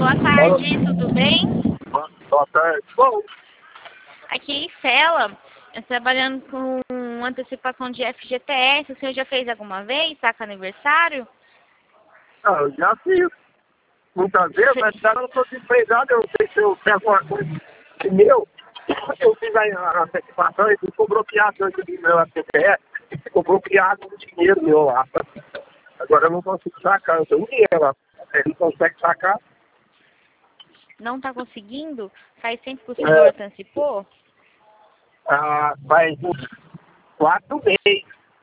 Boa tarde, tudo bem? Boa tarde. Bom, Aqui, Cela, eu trabalhando com antecipação de FGTS. O senhor já fez alguma vez, saca aniversário? eu já fiz muitas vezes, mas agora eu estou desempregado, eu não sei se eu tenho alguma coisa de meu. Eu fiz a antecipação e ficou bloqueado antes do meu FGTS, ficou bloqueado o dinheiro meu lá. Agora eu não consigo sacar, eu tenho dinheiro lá. Ele consegue sacar. Não está conseguindo? Faz tempo que o senhor antecipou? Faz uns 4 meses.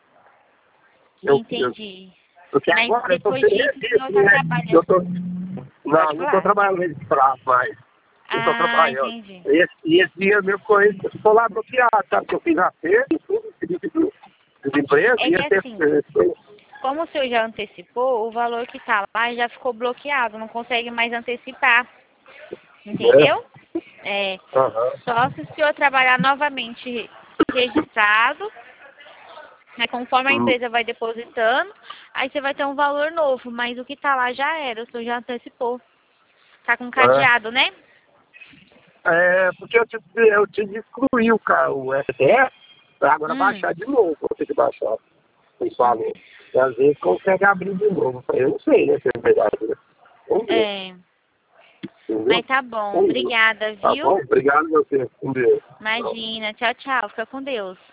Entendi. Porque Mas agora eu estou depois sem disso, o senhor registro, está né? trabalhando. Não Pode estou falar? trabalhando registrado mais. Eu estou Ah, trabalhando. entendi. E esse dia meu correio ficou lá bloqueado, sabe? Que eu fiz a feira e tudo, pedi de empresa, É e que assim, esse como o senhor já antecipou, o valor que está lá já ficou bloqueado, não consegue mais antecipar. Entendeu? É. Aham. Só se o senhor trabalhar novamente registrado, né, conforme a empresa vai depositando, aí você vai ter um valor novo, mas o que tá lá já era, o senhor já antecipou. Tá com cadeado, né? Porque eu tive que excluir o FTS para agora baixar de novo. Vou ter que baixar o valor. E às vezes consegue abrir de novo. Eu não sei, né? Se é verdade, né? Vamos ver. É. Entendeu? Mas tá bom, Vamos ver. obrigada, Tá viu? bom? Obrigado a você. Um beijo. Imagina, tchau, tchau, fica com Deus.